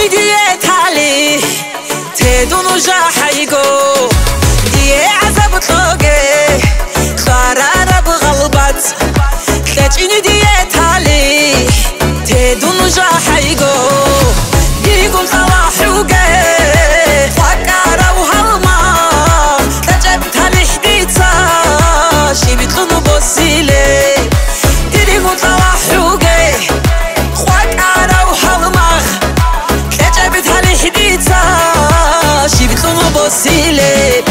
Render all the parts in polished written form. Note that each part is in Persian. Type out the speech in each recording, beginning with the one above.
دیه تالی تدونو جاحيقو دیه عذاب طاقه خارارة بغلبات تلاجيني دیه تالی تدونو جاحيقو دیگم صلاحوقه فكارة وهالما تجب تالي حديثا شي بيطلنو بوسيلي دیگم صلاحوقه فكارة وهالما تجب تالي حديثا شي بيطلنو بوسيلي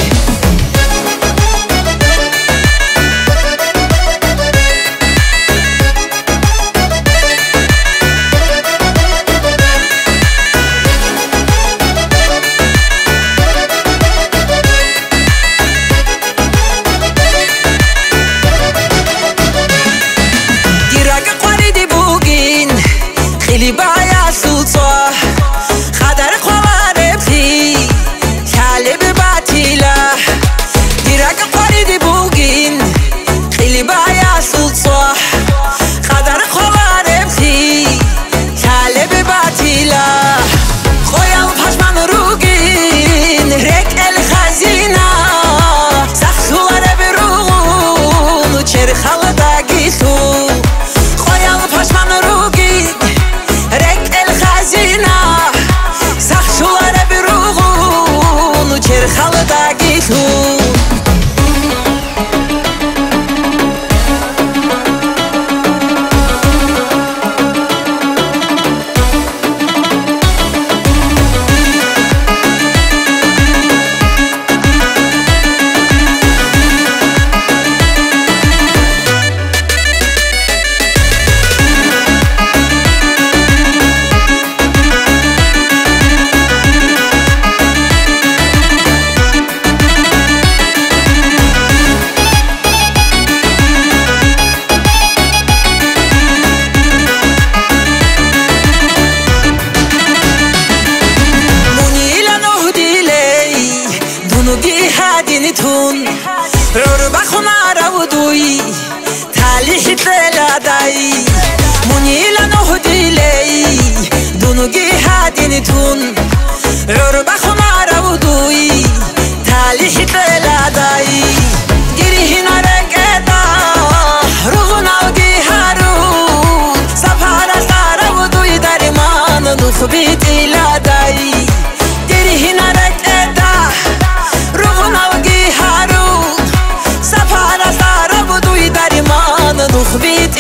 خیلی باید سلطه خدر خواره بخی کله به باطیله دیرک قریدی بوگین خیلی باید سلطه خدر خواره بخی کله به باطیله خویم پشمان روگین رک الخزینه سخصواره بروغون و چرخل داگی تو خویم پشمان روگین رك الخزينة سخشوارة بروغون وشرخل داقيتو هادينتون عرب خمارة ودوي تالي حتلا داي منيلا نهدي لي دونجي هادينتون عرب خمارة ودوي تالي حتلا داي جري هنا ركدا رغنا ودي هارون سفارة سارة ودوي دارمان نخبيت إلى داي جري هنا ركدا سفارة سارة بدوي دارمان نخبيت